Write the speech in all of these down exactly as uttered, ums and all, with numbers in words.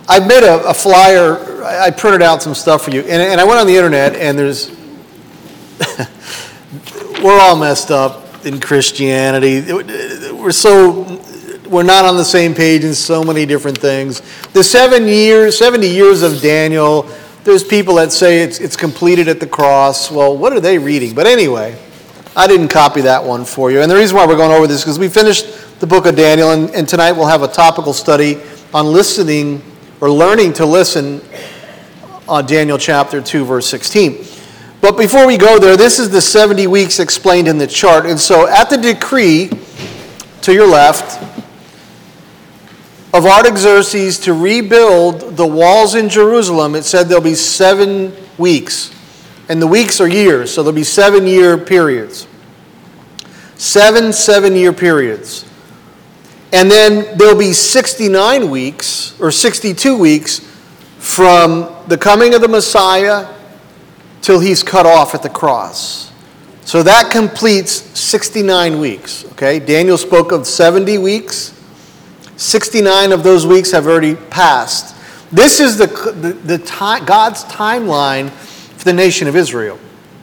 I made a, a flyer. I printed out some stuff for you, and, and I went on the internet, and there's we're all messed up in Christianity. We're so we're not on the same page in so many different things. The seven years, seventy years of Daniel. There's people that say it's it's completed at the cross. Well, what are they reading? But anyway, I didn't copy that one for you. And the reason why we're going over this is because we finished the book of Daniel, and, and tonight we'll have a topical study on listening or learning to listen on Daniel chapter two, verse sixteen. But before we go there, this is the seventy weeks explained in the chart. And so at the decree to your left of Artaxerxes to rebuild the walls in Jerusalem, it said there'll be seven weeks. And the weeks are years, so there'll be seven-year periods. Seven seven-year periods. And then there'll be sixty-nine weeks, or sixty-two weeks, from the coming of the Messiah till he's cut off at the cross. So that completes sixty-nine weeks, okay? Daniel spoke of seventy weeks. sixty-nine of those weeks have already passed. This is the, the, the time, God's timeline for the nation of Israel.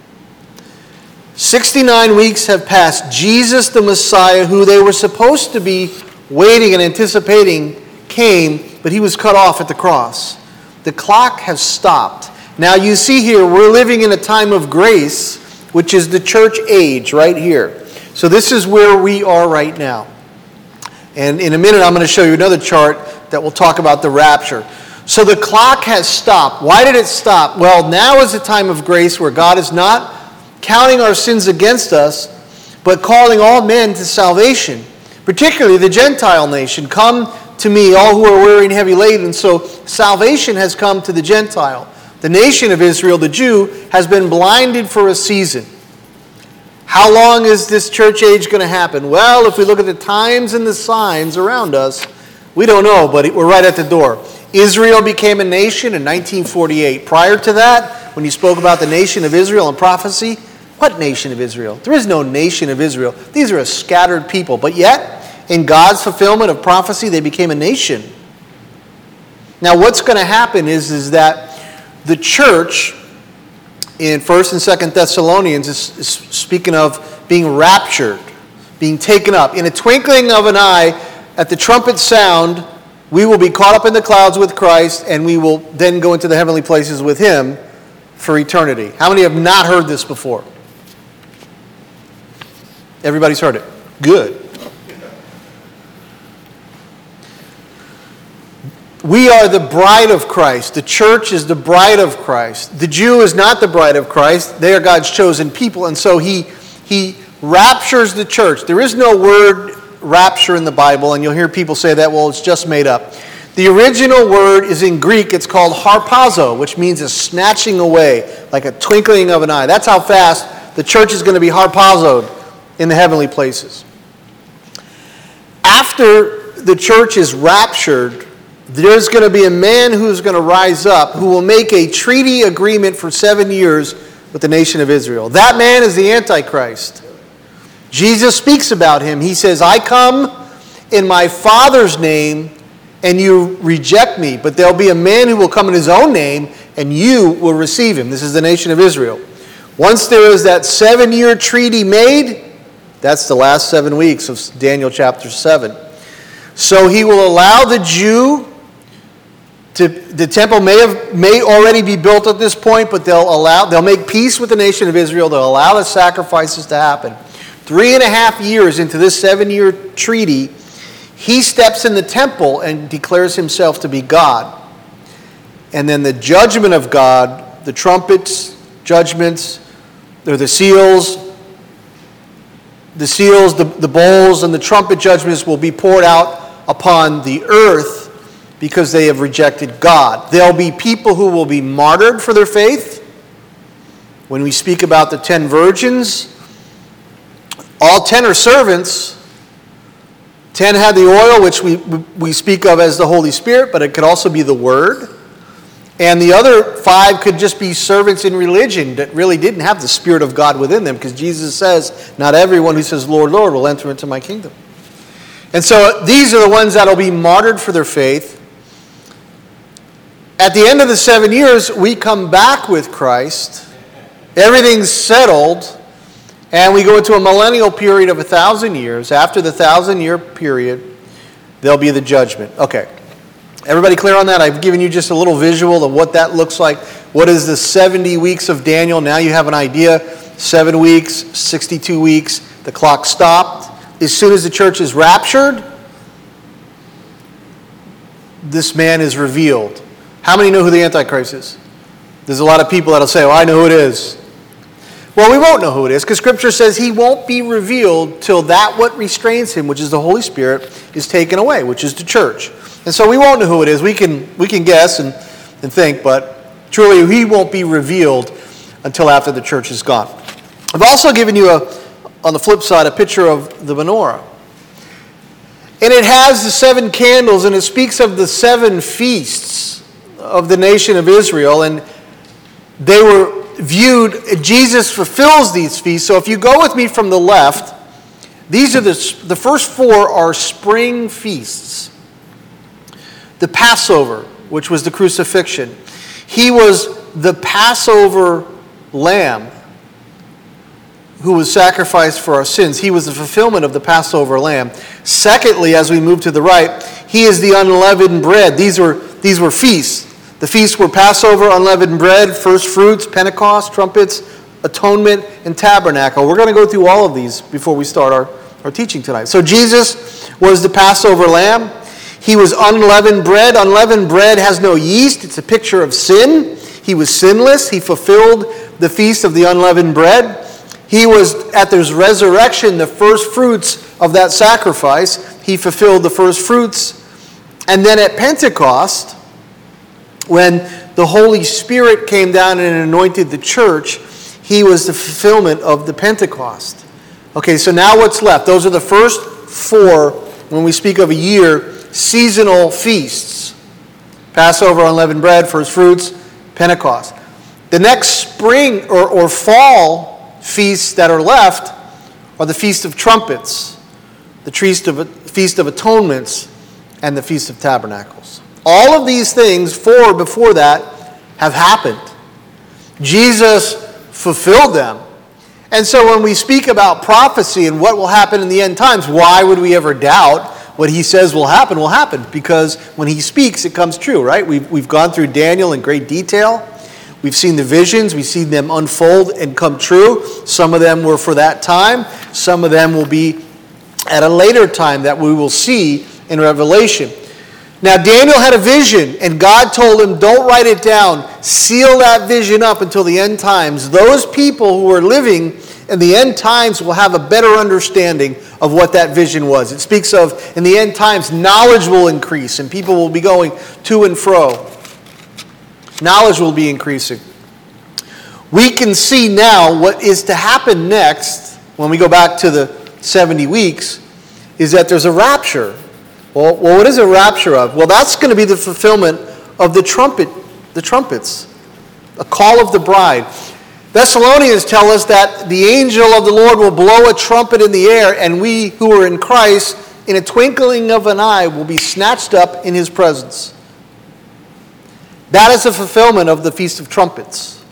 sixty-nine weeks have passed. Jesus, the Messiah, who they were supposed to be waiting and anticipating, came, but he was cut off at the cross. The clock has stopped. Now you see here, we're living in a time of grace, which is the church age right here. So this is where we are right now. And in a minute, I'm going to show you another chart that will talk about the rapture. So the clock has stopped. Why did it stop? Well, now is a time of grace where God is not counting our sins against us, but calling all men to salvation, particularly the Gentile nation. Come to me, all who are weary and heavy laden. So salvation has come to the Gentile. The nation of Israel, the Jew, has been blinded for a season. How long is this church age going to happen? Well, if we look at the times and the signs around us, we don't know, but we're right at the door. Israel became a nation in nineteen forty-eight. Prior to that, when you spoke about the nation of Israel in prophecy, what nation of Israel? There is no nation of Israel. These are a scattered people. But yet, in God's fulfillment of prophecy, they became a nation. Now, what's going to happen is, is that the church in First and Second Thessalonians is, is speaking of being raptured, being taken up. In a twinkling of an eye, at the trumpet sound, we will be caught up in the clouds with Christ, and we will then go into the heavenly places with him for eternity. How many have not heard this before? Everybody's heard it. Good. We are the bride of Christ. The church is the bride of Christ. The Jew is not the bride of Christ. They are God's chosen people. And so he, he raptures the church. There is no word rapture in the Bible, and you'll hear people say that, well, it's just made up. The original word is in Greek. It's called harpazo, which means a snatching away, like a twinkling of an eye. That's how fast the church is going to be harpazoed in the heavenly places. After the church is raptured, there's going to be a man who's going to rise up who will make a treaty agreement for seven years with the nation of Israel. That man is the Antichrist. Jesus speaks about him. He says, I come in my Father's name and you reject me, but there'll be a man who will come in his own name and you will receive him. This is the nation of Israel. Once there is that seven-year treaty made, that's the last seven weeks of Daniel chapter seven. So he will allow the Jew to, the temple may have may already be built at this point, but they'll allow they'll make peace with the nation of Israel. They'll allow the sacrifices to happen. Three and a half years into this seven-year treaty, he steps in the temple and declares himself to be God. And then the judgment of God, the trumpets, judgments, or the seals, the seals, the, the bowls, and the trumpet judgments will be poured out upon the earth because they have rejected God. There'll be people who will be martyred for their faith. When we speak about the ten virgins, all ten are servants. Ten had the oil, which we, we speak of as the Holy Spirit, but it could also be the Word. And the other five could just be servants in religion that really didn't have the Spirit of God within them, because Jesus says, not everyone who says, Lord, Lord, will enter into my kingdom. And so these are the ones that will be martyred for their faith. At the end of the seven years, we come back with Christ. Everything's settled. And we go into a millennial period of a thousand years. After the thousand year period, there'll be the judgment. Okay. Everybody clear on that? I've given you just a little visual of what that looks like. What is the seventy weeks of Daniel? Now you have an idea. Seven weeks, sixty-two weeks. The clock stopped. As soon as the church is raptured, this man is revealed. How many know who the Antichrist is? There's a lot of people that'll say, oh, I know who it is. Well, we won't know who it is because Scripture says he won't be revealed till that what restrains him, which is the Holy Spirit, is taken away, which is the church. And so we won't know who it is. We can we can guess and, and think, but truly he won't be revealed until after the church is gone. I've also given you, a, on the flip side, a picture of the menorah. And it has the seven candles, and it speaks of the seven feasts of the nation of Israel. And they were viewed, Jesus fulfills these feasts. So if you go with me from the left, these are the, the first four are spring feasts. The Passover, which was the crucifixion. He was the Passover lamb who was sacrificed for our sins. He was the fulfillment of the Passover lamb. Secondly, as we move to the right, he is the unleavened bread. These were, these were feasts. The feasts were Passover, unleavened bread, first fruits, Pentecost, trumpets, atonement, and tabernacle. We're going to go through all of these before we start our, our teaching tonight. So Jesus was the Passover lamb. He was unleavened bread. Unleavened bread has no yeast. It's a picture of sin. He was sinless. He fulfilled the feast of the unleavened bread. He was, at his resurrection, the first fruits of that sacrifice. He fulfilled the first fruits. And then at Pentecost, when the Holy Spirit came down and anointed the church, he was the fulfillment of the Pentecost. Okay, so now what's left? Those are the first four, when we speak of a year, seasonal feasts. Passover, unleavened bread, first fruits, Pentecost. The next spring or, or fall feasts that are left are the Feast of Trumpets, the Feast of, Feast of Atonements, and the Feast of Tabernacles. All of these things, four before that, have happened. Jesus fulfilled them. And so when we speak about prophecy and what will happen in the end times, why would we ever doubt what he says will happen will happen? Because when he speaks, it comes true, right? We've, we've gone through Daniel in great detail. We've seen the visions. We've seen them unfold and come true. Some of them were for that time. Some of them will be at a later time that we will see in Revelation. Now, Daniel had a vision, and God told him, don't write it down. Seal that vision up until the end times. Those people who are living in the end times will have a better understanding of what that vision was. It speaks of, in the end times, knowledge will increase, and people will be going to and fro. Knowledge will be increasing. We can see now what is to happen next, when we go back to the seventy weeks, is that there's a rapture. Well, well, what is a rapture of? Well, that's going to be the fulfillment of the trumpet, the trumpets, a call of the bride. Thessalonians tell us that the angel of the Lord will blow a trumpet in the air, and we who are in Christ, in a twinkling of an eye, will be snatched up in his presence. That is the fulfillment of the Feast of Trumpets.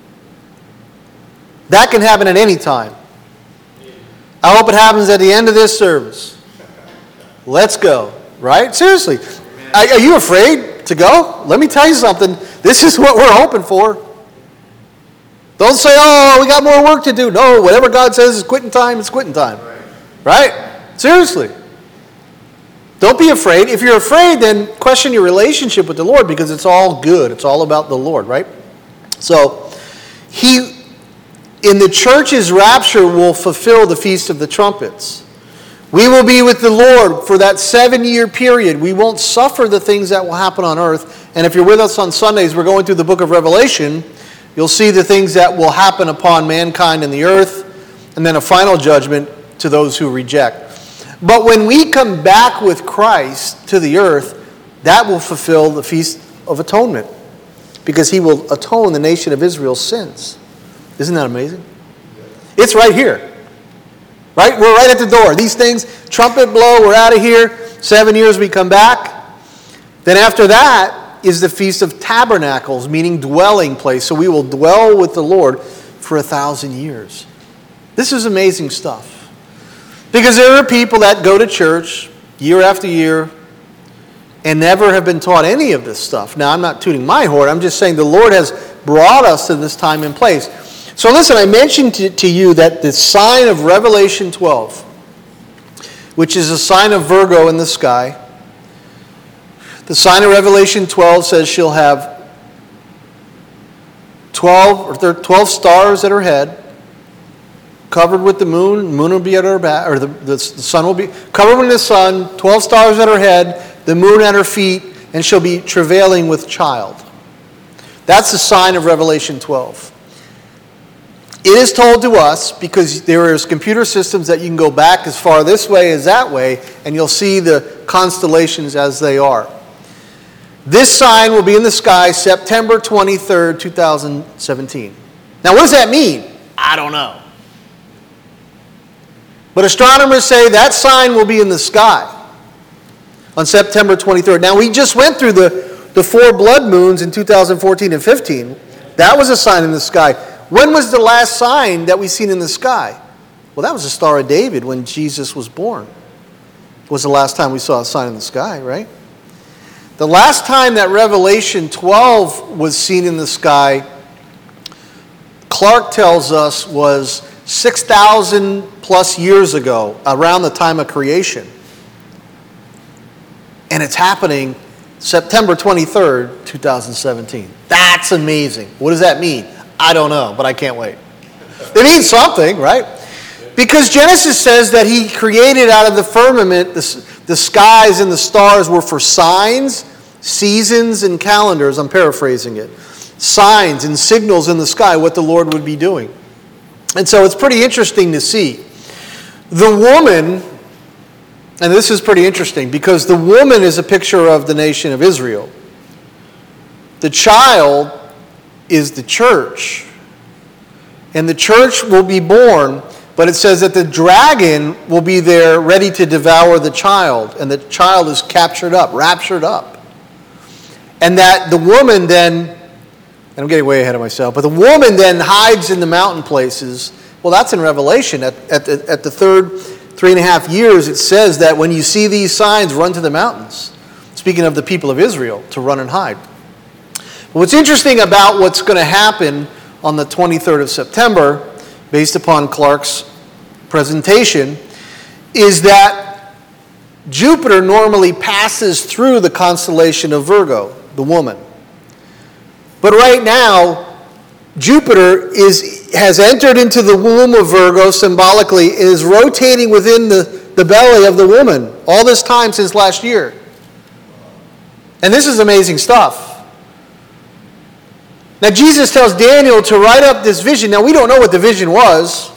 That can happen at any time. I hope it happens at the end of this service. Let's go. Right? Seriously. Are you afraid to go? Let me tell you something. This is what we're hoping for. Don't say, oh, we got more work to do. No, whatever God says is quitting time, it's quitting time. Right? Seriously. Don't be afraid. If you're afraid, then question your relationship with the Lord, because it's all good. It's all about the Lord, right? So, he, in the church's rapture, will fulfill the Feast of the Trumpets. We will be with the Lord for that seven-year period. We won't suffer the things that will happen on earth. And if you're with us on Sundays, we're going through the book of Revelation. You'll see the things that will happen upon mankind and the earth, and then a final judgment to those who reject. But when we come back with Christ to the earth, that will fulfill the Feast of Atonement, because he will atone the nation of Israel's sins. Isn't that amazing? It's right here. Right? We're right at the door. These things, trumpet blow, we're out of here. Seven years we come back. Then after that, is the Feast of Tabernacles, meaning dwelling place. So we will dwell with the Lord for a thousand years. This is amazing stuff. Because there are people that go to church year after year and never have been taught any of this stuff. Now, I'm not tooting my horn. I'm just saying the Lord has brought us to this time and place. So listen, I mentioned to, to you that the sign of Revelation twelve, which is a sign of Virgo in the sky, the sign of Revelation twelve says she'll have twelve or twelve stars at her head, covered with the moon. The moon will be at her back, or the, the, the sun will be covered with the sun. Twelve stars at her head, the moon at her feet, and she'll be travailing with child. That's the sign of Revelation twelve. It is told to us, because there is computer systems that you can go back as far this way as that way, and you'll see the constellations as they are. This sign will be in the sky September twenty-third, two thousand seventeen. Now, what does that mean? I don't know. But astronomers say that sign will be in the sky on September twenty-third. Now, we just went through the, the four blood moons in two thousand fourteen and fifteen. That was a sign in the sky. When was the last sign that we seen in the sky? Well, that was the Star of David when Jesus was born. Was the last time we saw a sign in the sky, right? The last time that Revelation twelve was seen in the sky, Clark tells us, was six thousand plus years ago, around the time of creation. And it's happening September twenty-third, two thousand seventeen. That's amazing. What does that mean? I don't know, but I can't wait. It means something, right? Because Genesis says that he created out of the firmament, the, the skies and the stars were for signs, seasons, and calendars. I'm paraphrasing it. Signs and signals in the sky, what the Lord would be doing. And so it's pretty interesting to see. The woman, and this is pretty interesting, because the woman is a picture of the nation of Israel. The child is the church. And the church will be born, but it says that the dragon will be there ready to devour the child. And the child is captured up, raptured up. And that the woman then, and I'm getting way ahead of myself, but the woman then hides in the mountain places. Well, that's in Revelation. At, at, the, at the third three and a half years, it says that when you see these signs, run to the mountains. Speaking of the people of Israel, to run and hide. What's interesting about what's going to happen on the twenty-third of September, based upon Clark's presentation, is that Jupiter normally passes through the constellation of Virgo, the woman. But right now, Jupiter is, has entered into the womb of Virgo symbolically, and is rotating within the, the belly of the woman all this time since last year. And this is amazing stuff. Now, Jesus tells Daniel to write up this vision. Now, we don't know what the vision was.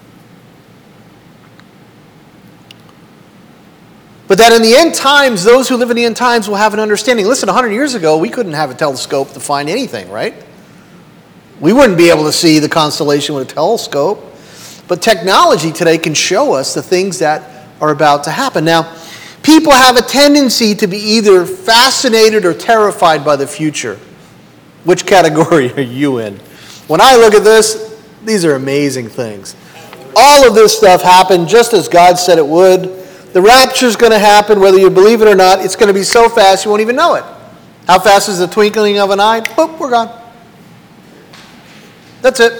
But that in the end times, those who live in the end times will have an understanding. Listen, one hundred years ago, we couldn't have a telescope to find anything, right? We wouldn't be able to see the constellation with a telescope. But technology today can show us the things that are about to happen. Now, people have a tendency to be either fascinated or terrified by the future. Which category are you in? When I look at this, these are amazing things. All of this stuff happened just as God said it would. The rapture is going to happen, whether you believe it or not. It's going to be so fast you won't even know it. How fast is the twinkling of an eye? Boop, we're gone. That's it.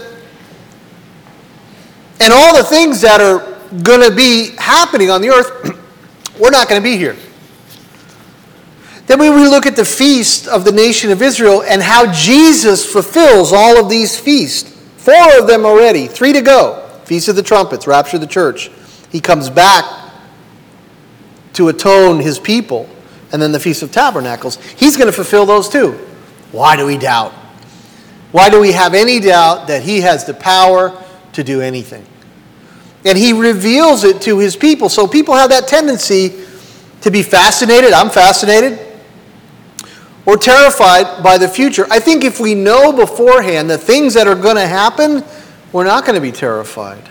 And all the things that are going to be happening on the earth, we're not going to be here. Then when we look at the feast of the nation of Israel and how Jesus fulfills all of these feasts, four of them already, three to go. Feast of the Trumpets, Rapture of the Church. He comes back to atone his people. And then the Feast of Tabernacles. He's going to fulfill those too. Why do we doubt? Why do we have any doubt that he has the power to do anything? And he reveals it to his people. So people have that tendency to be fascinated. I'm fascinated. Or terrified by the future. I think if we know beforehand the things that are going to happen, we're not going to be terrified.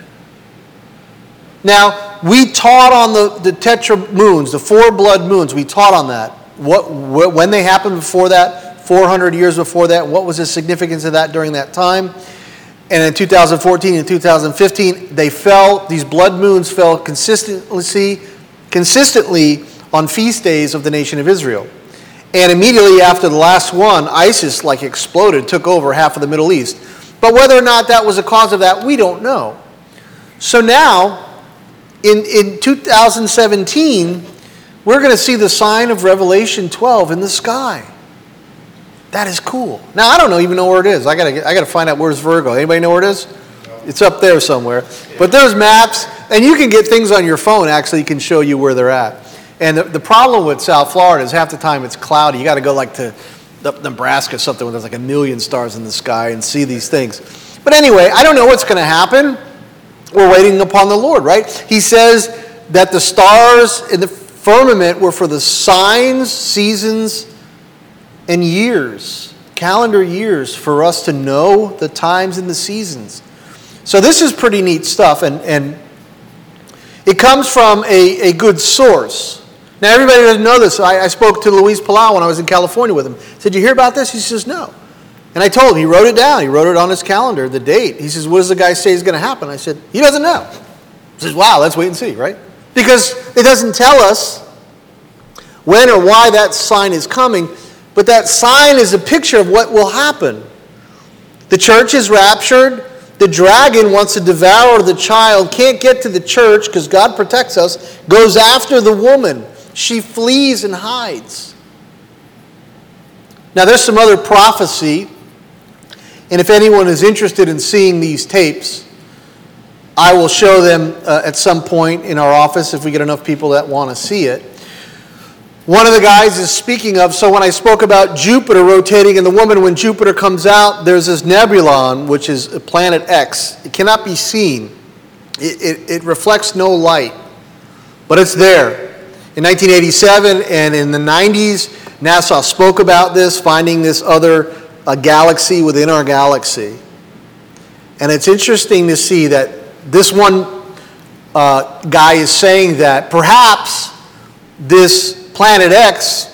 Now, we taught on the, the tetra moons, the four blood moons. We taught on that. what, wh- when they happened before that, four hundred years before that, what was the significance of that during that time. And in two thousand fourteen and two thousand fifteen, they fell, these blood moons fell consistently, consistently on feast days of the nation of Israel. And immediately after the last one, ISIS like exploded, took over half of the Middle East. But whether or not that was a cause of that, we don't know. So now, in, in two thousand seventeen, we're going to see the sign of Revelation twelve in the sky. That is cool. Now, I don't know, even know where it is. I got to I got to find out where's Virgo. Anybody know where it is? It's up there somewhere. But there's maps, and you can get things on your phone, actually, can show you where they're at. And the, the problem with South Florida is half the time it's cloudy. You got to go like to Nebraska or something where there's like a million stars in the sky and see these things. But anyway, I don't know what's going to happen. We're waiting upon the Lord, right? He says that the stars in the firmament were for the signs, seasons, and years, calendar years, for us to know the times and the seasons. So this is pretty neat stuff, and, and it comes from a, a good source. Now, everybody doesn't know this. I, I spoke to Luis Palau when I was in California with him. I said, "You hear about this?" He says, "No." And I told him, he wrote it down. He wrote it on his calendar, the date. He says, "What does the guy say is going to happen?" I said, "He doesn't know." He says, "Wow, let's wait and see," right? Because it doesn't tell us when or why that sign is coming, but that sign is a picture of what will happen. The church is raptured. The dragon wants to devour the child, can't get to the church because God protects us, goes after the woman. She flees and hides. Now, there's some other prophecy, and if anyone is interested in seeing these tapes, I will show them uh, at some point in our office if we get enough people that want to see it. One of the guys is speaking of, so when I spoke about Jupiter rotating and the woman, when Jupiter comes out, there's this nebulon, which is planet X. It cannot be seen. It, it, it reflects no light, but it's there. In nineteen eighty-seven and in the nineties, NASA spoke about this, finding this other uh, galaxy within our galaxy. And it's interesting to see that this one uh, guy is saying that perhaps this planet X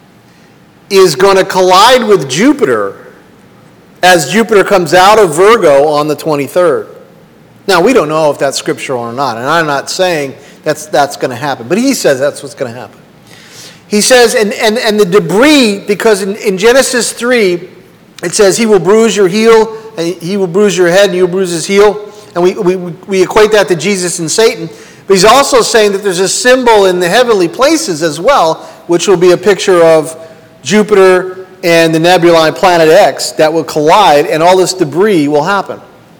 is going to collide with Jupiter as Jupiter comes out of Virgo on the twenty-third. Now, we don't know if that's scriptural or not, and I'm not saying that's that's going to happen, but he says that's what's going to happen. He says, and, and, and the debris, because in, in Genesis three, it says he will bruise your heel, and he will bruise your head, and you will bruise his heel, and we, we, we equate that to Jesus and Satan. But he's also saying that there's a symbol in the heavenly places as well, which will be a picture of Jupiter and the nebulae planet X that will collide, and all this debris will happen.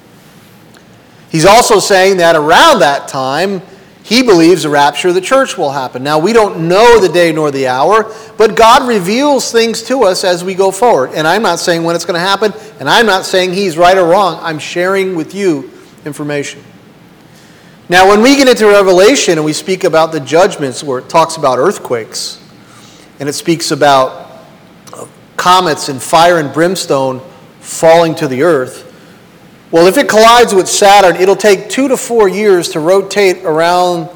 He's also saying that around that time, he believes the rapture of the church will happen. Now, we don't know the day nor the hour, but God reveals things to us as we go forward. And I'm not saying when it's going to happen, and I'm not saying he's right or wrong. I'm sharing with you information. Now, when we get into Revelation and we speak about the judgments where it talks about earthquakes, and it speaks about comets and fire and brimstone falling to the earth, well, if it collides with Saturn, it'll take two to four years to rotate around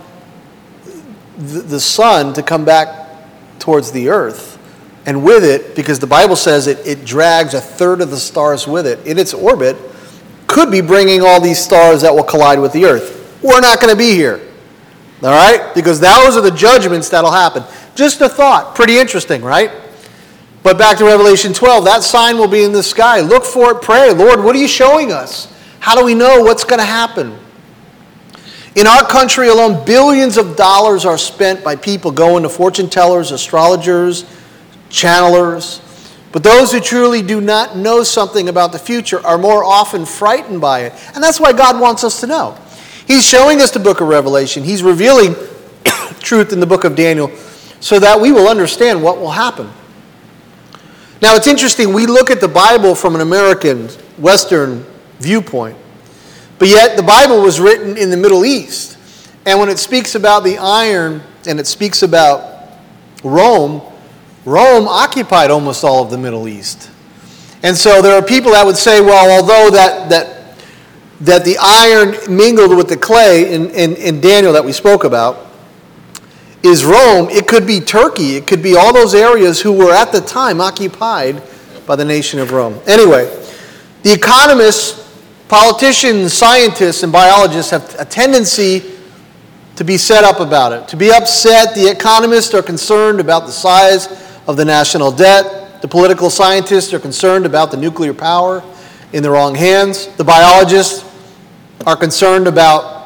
the, the sun to come back towards the earth. And with it, because the Bible says it, it drags a third of the stars with it in its orbit, could be bringing all these stars that will collide with the earth. We're not going to be here. All right? Because those are the judgments that'll happen. Just a thought. Pretty interesting, right? But back to Revelation twelve, that sign will be in the sky. Look for it, pray. Lord, what are you showing us? How do we know what's going to happen? In our country alone, billions of dollars are spent by people going to fortune tellers, astrologers, channelers. But those who truly do not know something about the future are more often frightened by it. And that's why God wants us to know. He's showing us the book of Revelation. He's revealing truth in the book of Daniel so that we will understand what will happen. Now, it's interesting. We look at the Bible from an American, Western viewpoint. But yet, the Bible was written in the Middle East. And when it speaks about the iron and it speaks about Rome, Rome occupied almost all of the Middle East. And so there are people that would say, well, although that that, that the iron mingled with the clay in, in, in Daniel that we spoke about, is Rome, it could be Turkey, it could be all those areas who were at the time occupied by the nation of Rome. Anyway, the economists, politicians, scientists, and biologists have a tendency to be set up about it, to be upset. The economists are concerned about the size of the national debt. The political scientists are concerned about the nuclear power in the wrong hands. The biologists are concerned about,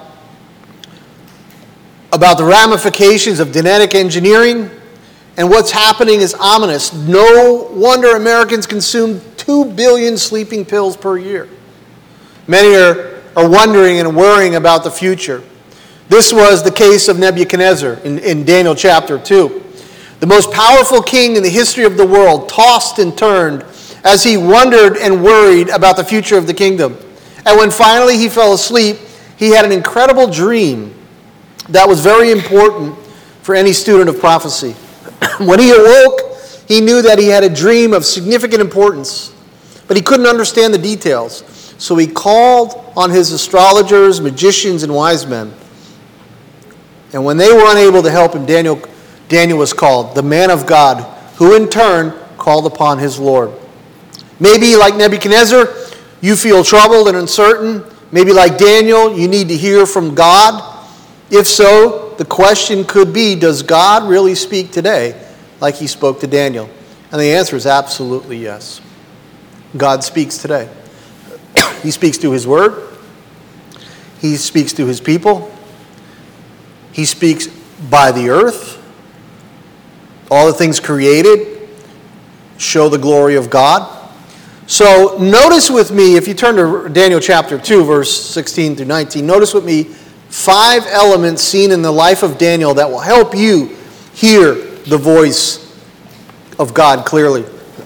about the ramifications of genetic engineering. And what's happening is ominous. No wonder Americans consume two billion sleeping pills per year. Many are, are wondering and worrying about the future. This was the case of Nebuchadnezzar in, in Daniel chapter two. The most powerful king in the history of the world tossed and turned as he wondered and worried about the future of the kingdom. And when finally he fell asleep, he had an incredible dream that was very important for any student of prophecy. When he awoke, he knew that he had a dream of significant importance, but he couldn't understand the details. So he called on his astrologers, magicians, and wise men. And when they were unable to help him, Daniel, Daniel was called, the man of God, who in turn called upon his Lord. Maybe like Nebuchadnezzar, you feel troubled and uncertain. Maybe like Daniel, you need to hear from God. If so, the question could be, does God really speak today like he spoke to Daniel? And the answer is absolutely yes. God speaks today. He speaks through his word. He speaks to his people. He speaks by the earth. All the things created show the glory of God. So notice with me, if you turn to Daniel chapter two, verse sixteen through nineteen, notice with me five elements seen in the life of Daniel that will help you hear the voice of God clearly.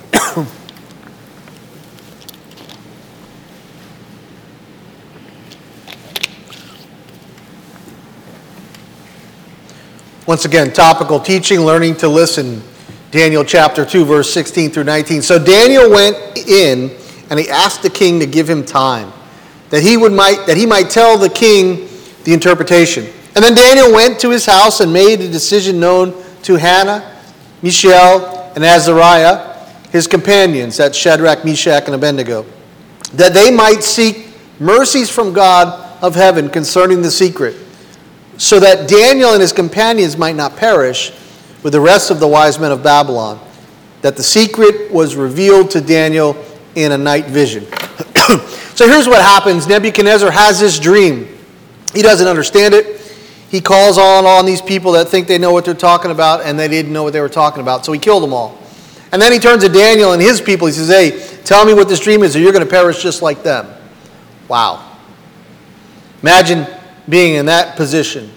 Once again, topical teaching, learning to listen. Daniel chapter two, verse sixteen through nineteen. So Daniel went in and he asked the king to give him time, that he would might that he might tell the king the interpretation. And then Daniel went to his house and made a decision known to Hannah, Mishael, and Azariah, his companions, that's Shadrach, Meshach, and Abednego, that they might seek mercies from God of heaven concerning the secret, so that Daniel and his companions might not perish with the rest of the wise men of Babylon, that the secret was revealed to Daniel in a night vision. So here's what happens. Nebuchadnezzar has this dream. He doesn't understand it. He calls on all these people that think they know what they're talking about, and they didn't know what they were talking about, so he killed them all. And then he turns to Daniel and his people. He says, hey, tell me what this dream is, or you're going to perish just like them. Wow. Imagine being in that position.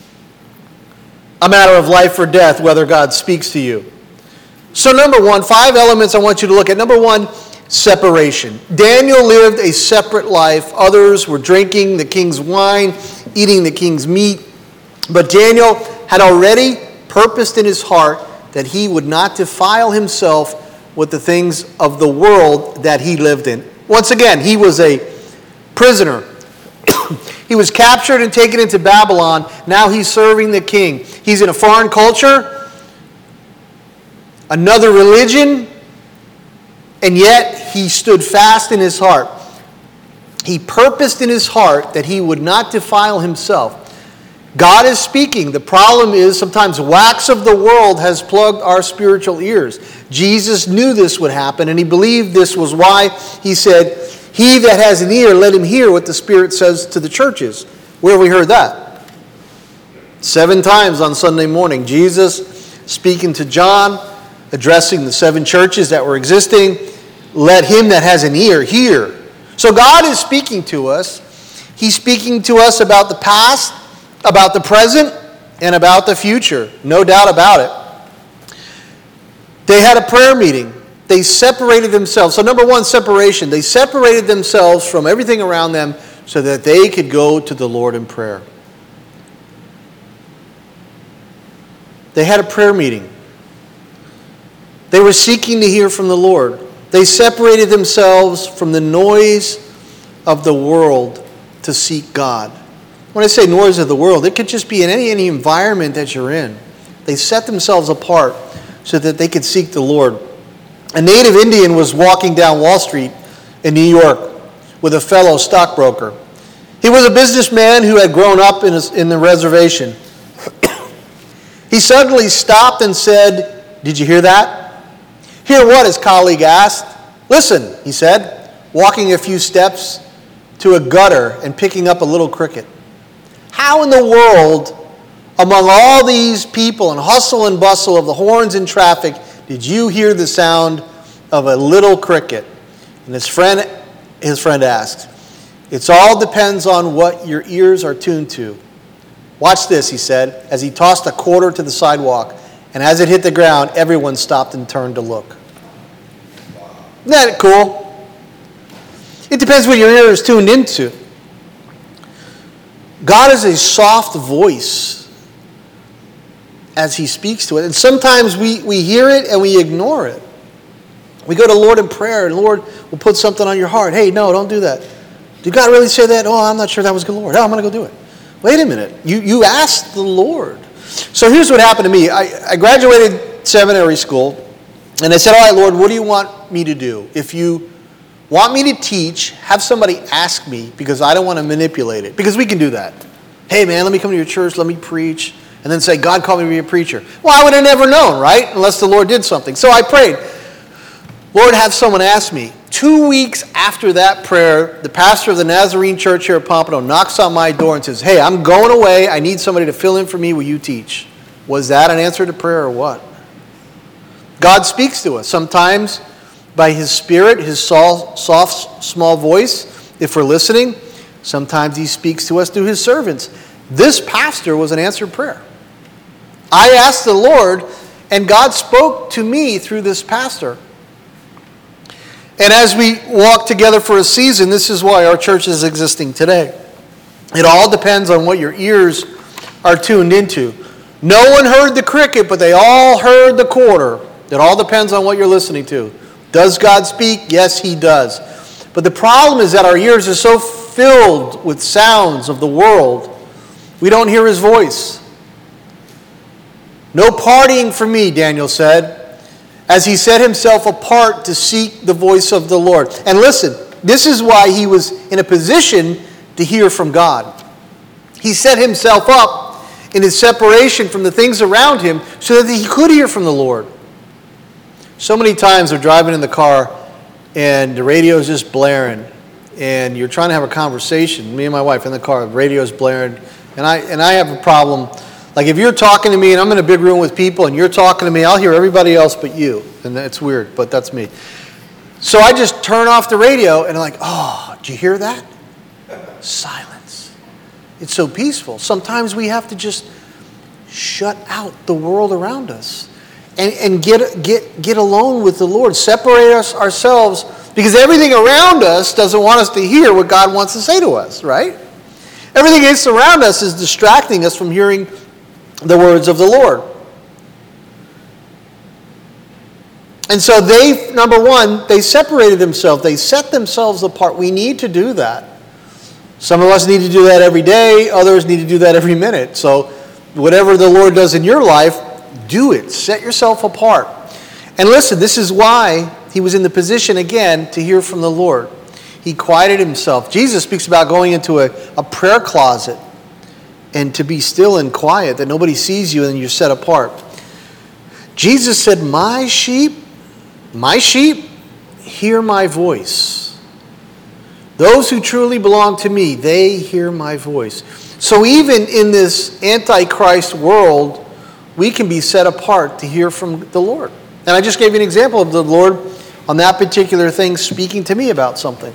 A matter of life or death, whether God speaks to you. So number one, five elements I want you to look at. Number one, separation. Daniel lived a separate life. Others were drinking the king's wine, eating the king's meat. But Daniel had already purposed in his heart that he would not defile himself with the things of the world that he lived in. Once again, he was a prisoner. He was captured and taken into Babylon. Now he's serving the king. He's in a foreign culture, another religion, and yet he stood fast in his heart. He purposed in his heart that he would not defile himself. God is speaking. The problem is sometimes wax of the world has plugged our spiritual ears. Jesus knew this would happen, and he believed this was why he said, he that has an ear, let him hear what the Spirit says to the churches. Where have we heard that? Seven times on Sunday morning. Jesus speaking to John, addressing the seven churches that were existing. Let him that has an ear hear. So God is speaking to us. He's speaking to us about the past, about the present, and about the future. No doubt about it. They had a prayer meeting. They separated themselves. So number one, separation. They separated themselves from everything around them so that they could go to the Lord in prayer. They had a prayer meeting. They were seeking to hear from the Lord. They separated themselves from the noise of the world to seek God. When I say noise of the world, it could just be in any, any environment that you're in. They set themselves apart so that they could seek the Lord. A native Indian was walking down Wall Street in New York with a fellow stockbroker. He was a businessman who had grown up in, his, in the reservation. He suddenly stopped and said, "Did you hear that?" "Hear what?" his colleague asked. "Listen," he said, walking a few steps to a gutter and picking up a little cricket. How in the world, among all these people and hustle and bustle of the horns and traffic, did you hear the sound of a little cricket? And his friend, his friend asked, "It all depends on what your ears are tuned to." "Watch this," he said, as he tossed a quarter to the sidewalk. And as it hit the ground, everyone stopped and turned to look. Isn't that cool? It depends what your ear is tuned into. God is a soft voice as he speaks to it. And sometimes we, we hear it and we ignore it. We go to the Lord in prayer, and the Lord will put something on your heart. "Hey, no, don't do that." "Did God really say that?" "Oh, I'm not sure that was good, Lord." "Oh, I'm going to go do it." Wait a minute. You, you asked the Lord. So here's what happened to me. I, I graduated seminary school, and I said, "All right, Lord, what do you want me to do? If you want me to teach, have somebody ask me, because I don't want to manipulate it." Because we can do that. "Hey, man, let me come to your church, let me preach." And then say, "God called me to be a preacher." Well, I would have never known, right? Unless the Lord did something. So I prayed, "Lord, have someone ask me." Two weeks after that prayer, the pastor of the Nazarene church here at Pompano knocks on my door and says, "Hey, I'm going away. I need somebody to fill in for me. Will you teach?" Was that an answer to prayer or what? God speaks to us. Sometimes by his Spirit, his soft, small voice, if we're listening. Sometimes he speaks to us through his servants. This pastor was an answered prayer. I asked the Lord, and God spoke to me through this pastor. And as we walk together for a season, this is why our church is existing today. It all depends on what your ears are tuned into. No one heard the cricket, but they all heard the quarter. It all depends on what you're listening to. Does God speak? Yes, he does. But the problem is that our ears are so filled with sounds of the world, we don't hear his voice. "No partying for me," Daniel said, as he set himself apart to seek the voice of the Lord. And listen, this is why he was in a position to hear from God. He set himself up in his separation from the things around him so that he could hear from the Lord. So many times we're driving in the car and the radio is just blaring, and you're trying to have a conversation. Me and my wife in the car, the radio's blaring, and I and I have a problem. Like if you're talking to me and I'm in a big room with people and you're talking to me, I'll hear everybody else but you. And it's weird, but that's me. So I just turn off the radio and I'm like, "Oh, did you hear that?" Silence. It's so peaceful. Sometimes we have to just shut out the world around us and, and get, get, get alone with the Lord. Separate us ourselves, because everything around us doesn't want us to hear what God wants to say to us, right? Everything that's around us is distracting us from hearing the words of the Lord. And so they, number one, they separated themselves. They set themselves apart. We need to do that. Some of us need to do that every day. Others need to do that every minute. So whatever the Lord does in your life, do it. Set yourself apart. And listen, this is why he was in the position, again, to hear from the Lord. He quieted himself. Jesus speaks about going into a, a prayer closet and to be still and quiet, that nobody sees you and you're set apart. Jesus said, "My sheep, my sheep, hear my voice. Those who truly belong to me, they hear my voice." So even in this Antichrist world, we can be set apart to hear from the Lord. And I just gave you an example of the Lord on that particular thing speaking to me about something.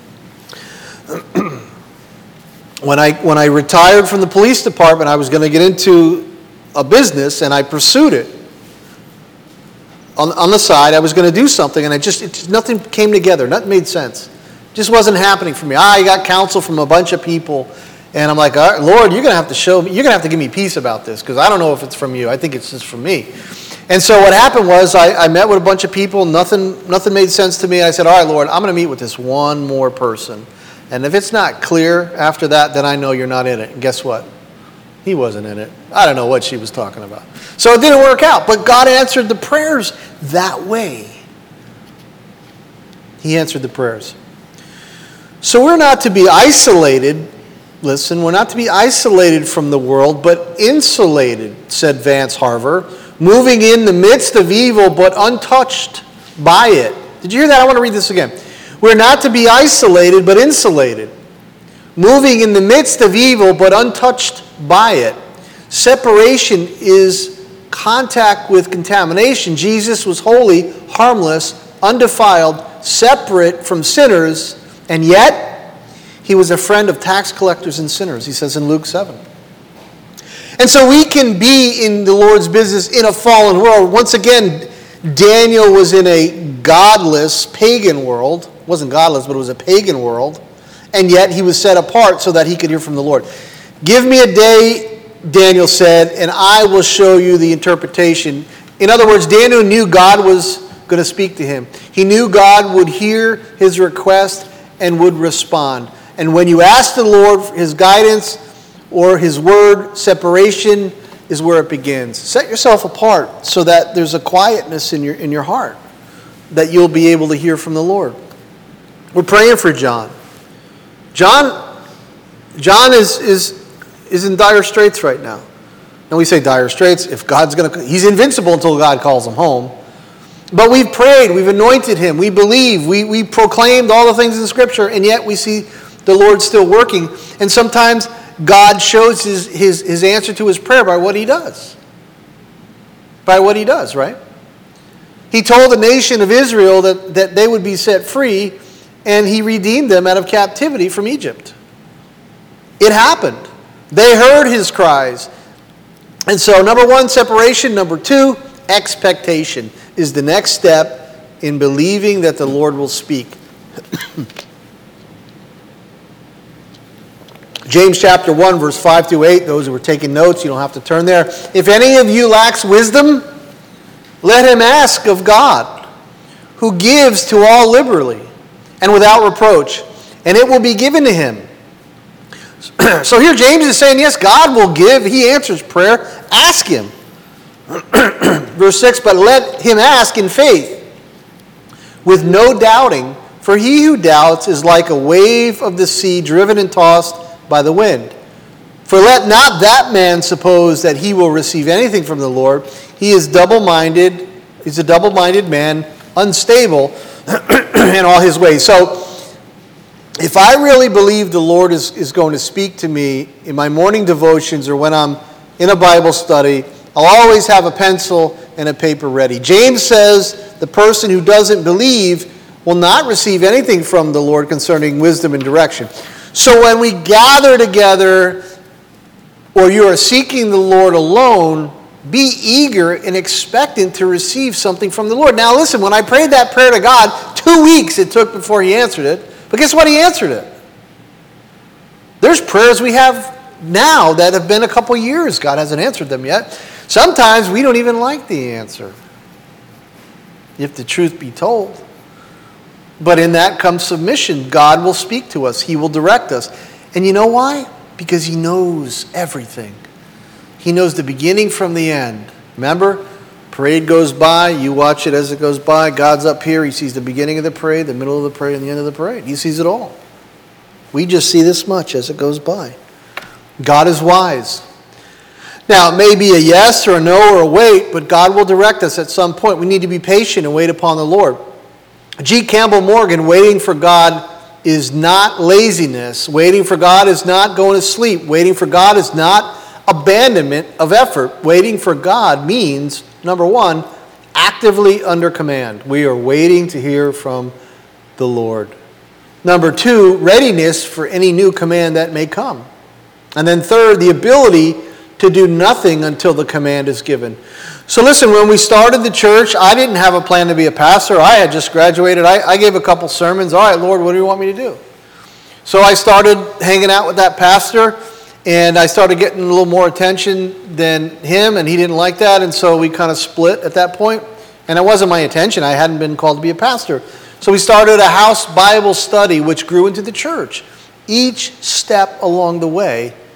When I when I retired from the police department, I was going to get into a business, and I pursued it. On, on the side, I was going to do something, and I just, it just nothing came together. Nothing made sense. It just wasn't happening for me. I got counsel from a bunch of people, and I'm like, "All right, Lord, you're going to have to show me. You're going to have to give me peace about this, because I don't know if it's from you. I think it's just from me." And so what happened was I, I met with a bunch of people. Nothing nothing made sense to me. I said, "All right, Lord, I'm going to meet with this one more person. And if it's not clear after that, then I know you're not in it." And guess what? He wasn't in it. I don't know what she was talking about. So it didn't work out. But God answered the prayers that way. He answered the prayers. So we're not to be isolated. Listen, we're not to be isolated from the world, but insulated, said Vance Harver, moving in the midst of evil, but untouched by it. Did you hear that? I want to read this again. We're not to be isolated, but insulated, moving in the midst of evil, but untouched by it. Separation is contact with contamination. Jesus was holy, harmless, undefiled, separate from sinners, and yet he was a friend of tax collectors and sinners, he says in Luke seven. And so we can be in the Lord's business in a fallen world. Once again, Daniel was in a godless, pagan world. It wasn't godless, but it was a pagan world. And yet he was set apart so that he could hear from the Lord. Give me a day, Daniel said, and I will show you the interpretation. In other words, Daniel knew God was going to speak to him. He knew God would hear his request and would respond. And when you ask the Lord for his guidance or his word, separation is where it begins. Set yourself apart so that there's a quietness in your in your heart that you'll be able to hear from the Lord. We're praying for John. John, John is is is in dire straits right now. And we say dire straits. If God's going to, he's invincible until God calls him home. But we've prayed, we've anointed him, we believe, we we proclaimed all the things in Scripture, and yet we see the Lord's still working. And sometimes God shows his, his, his answer to his prayer by what he does. By what he does, right? He told the nation of Israel that, that they would be set free, and he redeemed them out of captivity from Egypt. It happened. They heard his cries. And so, number one, separation. Number two, expectation is the next step in believing that the Lord will speak. James chapter one, verse five through eight. Those who were taking notes, you don't have to turn there. If any of you lacks wisdom, let him ask of God, who gives to all liberally and without reproach, and it will be given to him. So here James is saying, yes, God will give. He answers prayer. Ask him. Verse six, but let him ask in faith, with no doubting, for he who doubts is like a wave of the sea driven and tossed by the wind. For let not that man suppose that he will receive anything from the Lord. He is double-minded. He's a double-minded man, unstable in all his ways. So if I really believe the Lord is, is going to speak to me in my morning devotions or when I'm in a Bible study, I'll always have a pencil and a paper ready. James says the person who doesn't believe will not receive anything from the Lord concerning wisdom and direction. So when we gather together, or you are seeking the Lord alone, be eager and expectant to receive something from the Lord. Now listen, when I prayed that prayer to God, two weeks it took before he answered it. But guess what? He answered it. There's prayers we have now that have been a couple years. God hasn't answered them yet. Sometimes we don't even like the answer, if the truth be told. But in that comes submission. God will speak to us. He will direct us. And you know why? Because he knows everything. He knows the beginning from the end. Remember? Parade goes by. You watch it as it goes by. God's up here. He sees the beginning of the parade, the middle of the parade, and the end of the parade. He sees it all. We just see this much as it goes by. God is wise. Now, it may be a yes or a no or a wait, but God will direct us at some point. We need to be patient and wait upon the Lord. G. Campbell Morgan, waiting for God is not laziness. Waiting for God is not going to sleep. Waiting for God is not abandonment of effort. Waiting for God means, number one, actively under command. We are waiting to hear from the Lord. Number two, readiness for any new command that may come. And then third, the ability to do nothing until the command is given. So listen, when we started the church, I didn't have a plan to be a pastor. I had just graduated. I, I gave a couple sermons. All right, Lord, what do you want me to do? So I started hanging out with that pastor, and I started getting a little more attention than him, and he didn't like that, and so we kind of split at that point. And it wasn't my intention. I hadn't been called to be a pastor. So we started a house Bible study, which grew into the church. Each step along the way,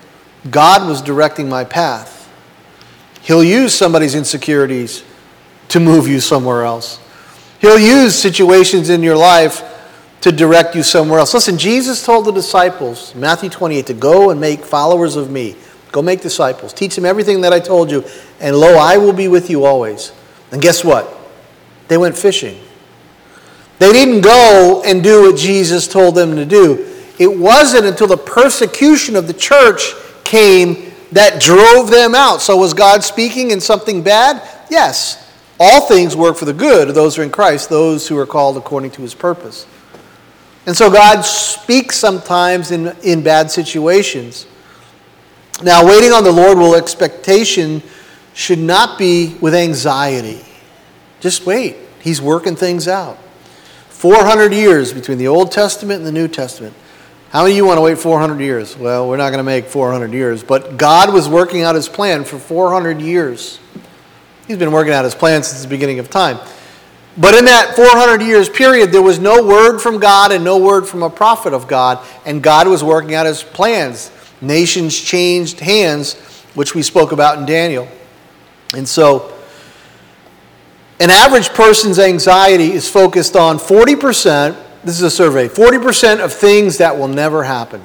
God was directing my path. He'll use somebody's insecurities to move you somewhere else. He'll use situations in your life to direct you somewhere else. Listen, Jesus told the disciples, Matthew twenty-eight, to go and make followers of me. Go make disciples. Teach them everything that I told you. And lo, I will be with you always. And guess what? They went fishing. They didn't go and do what Jesus told them to do. It wasn't until the persecution of the church came that drove them out. So was God speaking in something bad? Yes. All things work for the good of those who are in Christ, those who are called according to his purpose. And so God speaks sometimes in, in bad situations. Now, waiting on the Lord will expectation should not be with anxiety. Just wait. He's working things out. four hundred years between the Old Testament and the New Testament. How many of you want to wait four hundred years? Well, we're not going to make four hundred years. But God was working out his plan for four hundred years. He's been working out his plan since the beginning of time. But in that four hundred years period, there was no word from God and no word from a prophet of God. And God was working out his plans. Nations changed hands, which we spoke about in Daniel. And so, an average person's anxiety is focused on forty percent, this is a survey, forty percent of things that will never happen.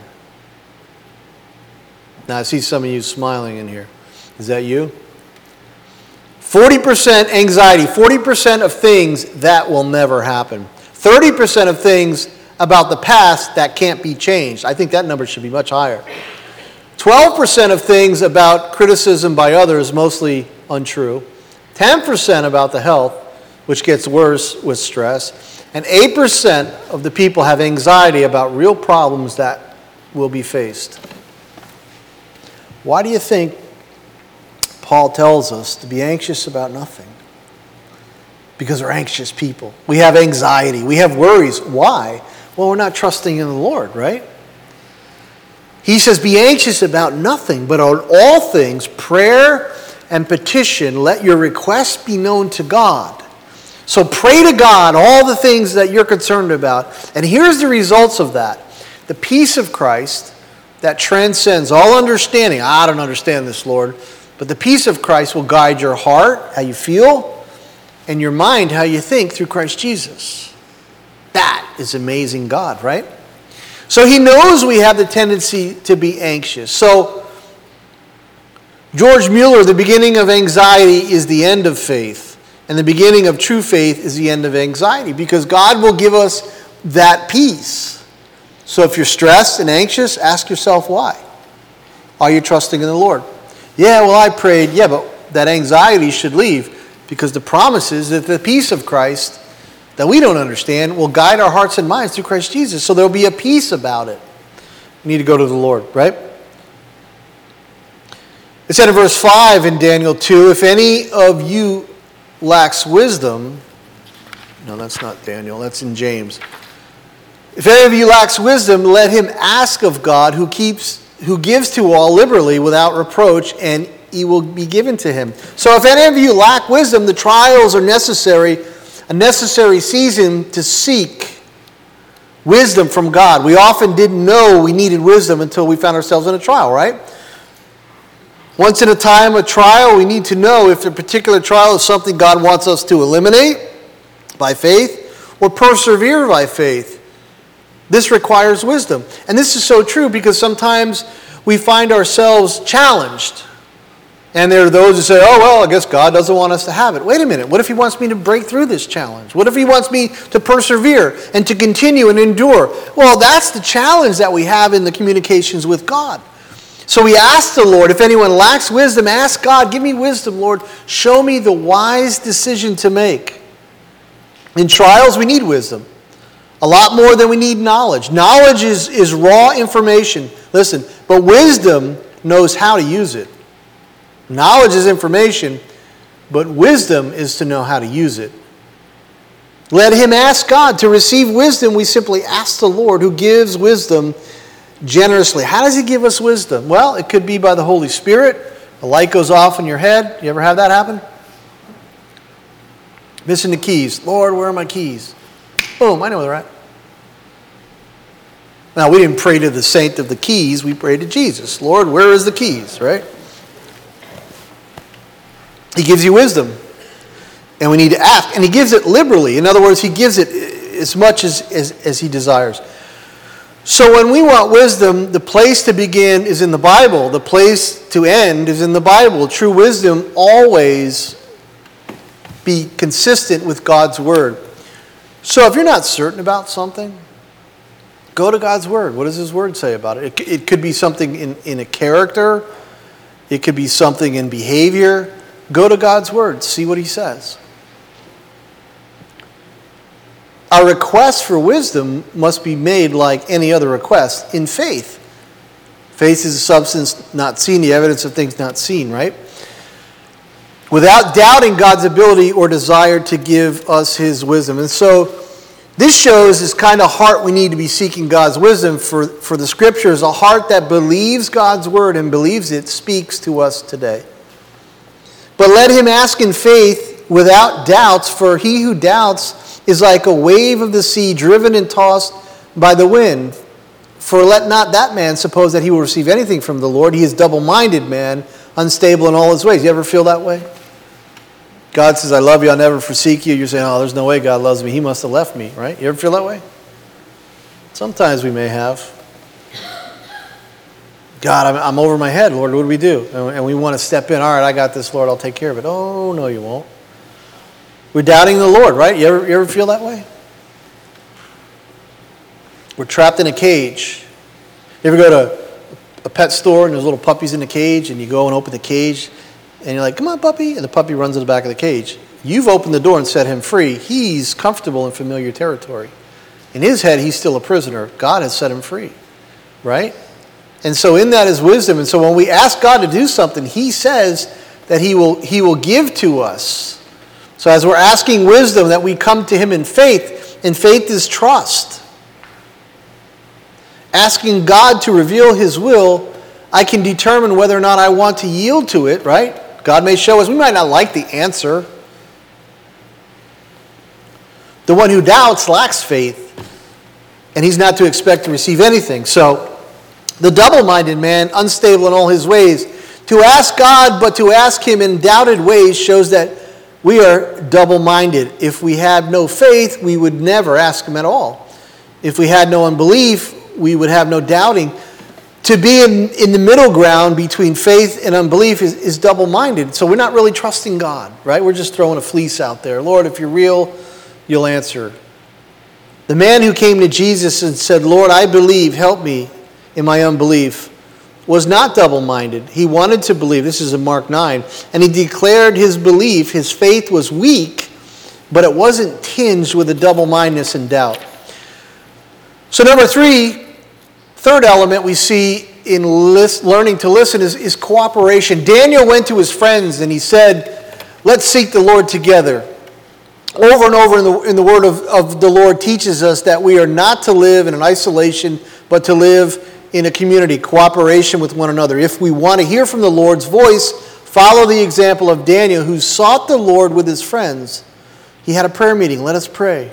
Now, I see some of you smiling in here. Is that you? forty percent anxiety, forty percent of things that will never happen. thirty percent of things about the past that can't be changed. I think that number should be much higher. twelve percent of things about criticism by others, mostly untrue. ten percent about the health, which gets worse with stress. And eight percent of the people have anxiety about real problems that will be faced. Why do you think Paul tells us to be anxious about nothing? Because we're anxious people. We have anxiety. We have worries. Why? Well, we're not trusting in the Lord, right? He says, be anxious about nothing, but on all things, prayer and petition, let your requests be known to God. So pray to God all the things that you're concerned about. And here's the results of that. The peace of Christ that transcends all understanding. I don't understand this, Lord. But the peace of Christ will guide your heart, how you feel, and your mind, how you think through Christ Jesus. That is amazing God, right? So he knows we have the tendency to be anxious. So George Mueller, the beginning of anxiety is the end of faith. And the beginning of true faith is the end of anxiety. Because God will give us that peace. So if you're stressed and anxious, ask yourself why. Are you trusting in the Lord? Yeah, well, I prayed. Yeah, but that anxiety should leave. Because the promise is that the peace of Christ that we don't understand will guide our hearts and minds through Christ Jesus. So there'll be a peace about it. We need to go to the Lord, right? It said in verse five in Daniel two, if any of you lacks wisdom, no, that's not Daniel, that's in James. If any of you lacks wisdom, let him ask of God, who keeps, who gives to all liberally without reproach, and he will be given to him. So if any of you lack wisdom, the trials are necessary, a necessary season to seek wisdom from God. We often didn't know we needed wisdom until we found ourselves in a trial, right? Once in a time of trial, we need to know if a particular trial is something God wants us to eliminate by faith or persevere by faith. This requires wisdom. And this is so true because sometimes we find ourselves challenged. And there are those who say, oh, well, I guess God doesn't want us to have it. Wait a minute. What if he wants me to break through this challenge? What if he wants me to persevere and to continue and endure? Well, that's the challenge that we have in the communications with God. So we ask the Lord, if anyone lacks wisdom, ask God, give me wisdom, Lord. Show me the wise decision to make. In trials, we need wisdom. A lot more than we need knowledge. Knowledge is, is raw information. Listen, but wisdom knows how to use it. Knowledge is information, but wisdom is to know how to use it. Let him ask God. To receive wisdom, we simply ask the Lord, who gives wisdom generously. How does he give us wisdom? Well, it could be by the Holy Spirit. A light goes off in your head. You ever have that happen? Missing the keys. Lord, where are my keys? Boom, I know where they're at. Now, we didn't pray to the saint of the keys. We prayed to Jesus. Lord, where is the keys, right? He gives you wisdom. And we need to ask. And he gives it liberally. In other words, he gives it as much as, as, as he desires. So when we want wisdom, the place to begin is in the Bible. The place to end is in the Bible. True wisdom always be consistent with God's word. So if you're not certain about something, go to God's word. What does his word say about it? It, it could be something in, in a character. It could be something in behavior. Go to God's word. See what he says. Our request for wisdom must be made like any other request in faith. Faith is a substance not seen, the evidence of things not seen, right? Without doubting God's ability or desire to give us his wisdom. And so this shows this kind of heart we need to be seeking God's wisdom for, for the scriptures, a heart that believes God's word and believes it speaks to us today. But let him ask in faith without doubts, for he who doubts is like a wave of the sea driven and tossed by the wind. For let not that man suppose that he will receive anything from the Lord. He is double-minded man, unstable in all his ways. You ever feel that way? God says, I love you, I'll never forsake you. You're saying, oh, there's no way God loves me. He must have left me, right? You ever feel that way? Sometimes we may have. God, I'm, I'm over my head. Lord, what do we do? And, and we want to step in. All right, I got this, Lord. I'll take care of it. Oh, no, you won't. We're doubting the Lord, right? You ever, you ever feel that way? We're trapped in a cage. You ever go to a pet store and there's little puppies in the cage and you go and open the cage and you're like, come on, puppy. And the puppy runs to the back of the cage. You've opened the door and set him free. He's comfortable in familiar territory. In his head, he's still a prisoner. God has set him free, right? And so in that is wisdom. And so when we ask God to do something, he says that he will, he will give to us. So as we're asking wisdom, that we come to him in faith, and faith is trust. Asking God to reveal his will, I can determine whether or not I want to yield to it, right? God may show us. We might not like the answer. The one who doubts lacks faith, and he's not to expect to receive anything. So the double-minded man, unstable in all his ways, to ask God but to ask him in doubted ways shows that we are double-minded. If we had no faith, we would never ask him at all. If we had no unbelief, we would have no doubting. To be in, in the middle ground between faith and unbelief is, is double-minded. So we're not really trusting God, right? We're just throwing a fleece out there. Lord, if you're real, you'll answer. The man who came to Jesus and said, Lord, I believe, help me in my unbelief, was not double-minded. He wanted to believe. This is in Mark nine. And he declared his belief. His faith was weak, but it wasn't tinged with a double-mindedness and doubt. So number three, third element we see in list, learning to listen is, is cooperation. Daniel went to his friends and he said, let's seek the Lord together. Over and over in the, in the word of, of the Lord teaches us that we are not to live in an isolation, but to live in a community, cooperation with one another. If we want to hear from the Lord's voice, follow the example of Daniel, who sought the Lord with his friends. He had a prayer meeting. Let us pray.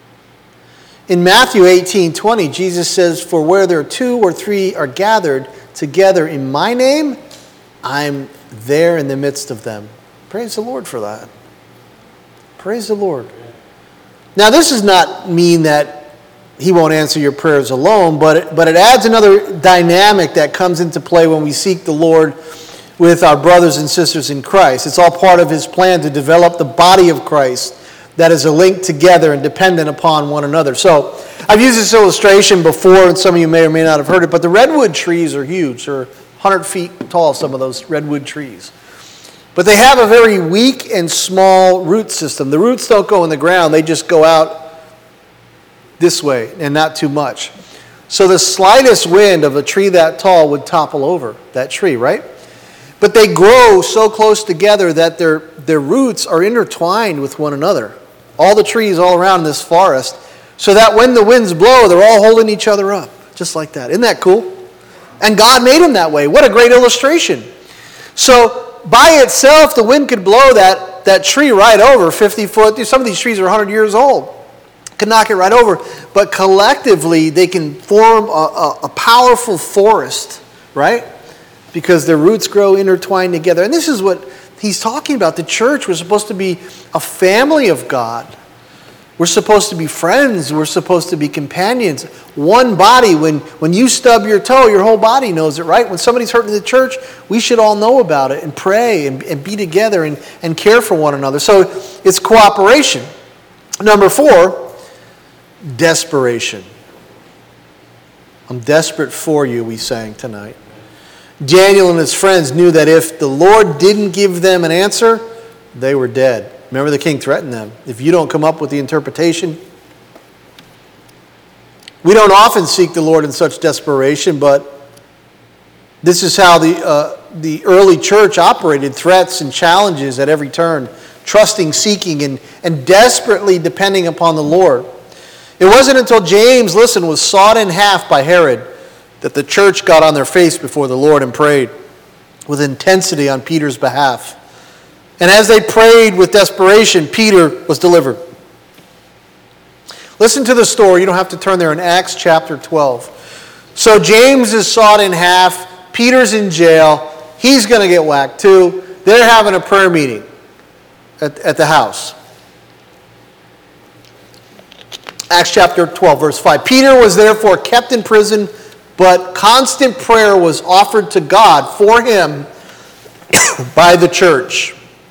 In Matthew eighteen twenty, Jesus says, for where there are two or three are gathered together in my name, I'm there in the midst of them. Praise the Lord for that. Praise the Lord. Now, this does not mean that he won't answer your prayers alone, but it, but it adds another dynamic that comes into play when we seek the Lord with our brothers and sisters in Christ. It's all part of his plan to develop the body of Christ that is a link together and dependent upon one another. So I've used this illustration before, and some of you may or may not have heard it, but the redwood trees are huge. They're one hundred feet tall, some of those redwood trees. But they have a very weak and small root system. The roots don't go in the ground. They just go out this way and not too much. So the slightest wind of a tree that tall would topple over that tree, right? But they grow so close together that their, their roots are intertwined with one another. All the trees all around this forest, so that when the winds blow, they're all holding each other up, just like that. Isn't that cool? And God made them that way. What a great illustration. So by itself, the wind could blow that, that tree right over fifty foot. Some of these trees are one hundred years old. could knock it right over. But collectively, they can form a, a, a powerful forest, right? Because their roots grow intertwined together. And this is what he's talking about. The church was supposed to be a family of God. We're supposed to be friends. We're supposed to be companions. One body. When, when you stub your toe, your whole body knows it, right? When somebody's hurt in the church, we should all know about it and pray and, and be together and, and care for one another. So it's cooperation. Number four, desperation. I'm desperate for you, we sang tonight. Daniel and his friends knew that if the Lord didn't give them an answer, they were dead. Remember, the king threatened them. If you don't come up with the interpretation. We don't often seek the Lord in such desperation, but this is how the, uh, the early church operated: threats and challenges at every turn, trusting, seeking, and, and desperately depending upon the Lord. It wasn't until James, listen, was sawed in half by Herod that the church got on their face before the Lord and prayed with intensity on Peter's behalf. And as they prayed with desperation, Peter was delivered. Listen to the story. You don't have to turn there, in Acts chapter twelve. So James is sawed in half. Peter's in jail. He's going to get whacked too. They're having a prayer meeting at, at the house. Acts chapter twelve, verse five. Peter was therefore kept in prison, but constant prayer was offered to God for him by the church.